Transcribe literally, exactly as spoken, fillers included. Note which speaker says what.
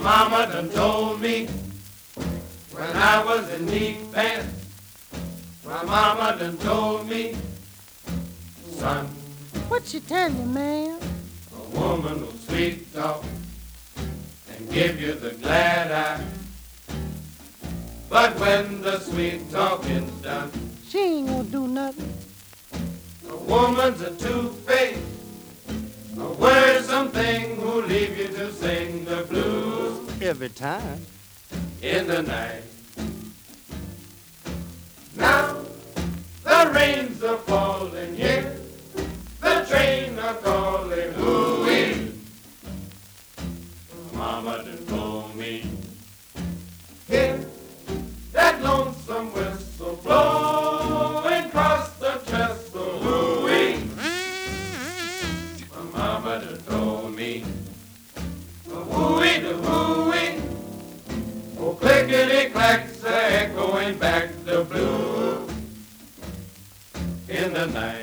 Speaker 1: mama done told me when I was in neat pants. My mama done told me, son,
Speaker 2: what she tell you, man?
Speaker 1: a woman will sweet talk and give you the glad eye. But when the sweet talking's done,
Speaker 2: She ain't gonna do nothing.
Speaker 1: a woman's a two-faced, a worrisome thing who'll leave you to sing the blues
Speaker 3: Every time.
Speaker 1: in the night. Now the rains are falling here, the train are calling, ooh-wee. Mama done told me, hear that lonesome whistle blowing across the trestle, ooh-wee. My mama done told me, ooh-wee, the ooh-wee. Oh, clickety-clacks are echoing back the blue in the night.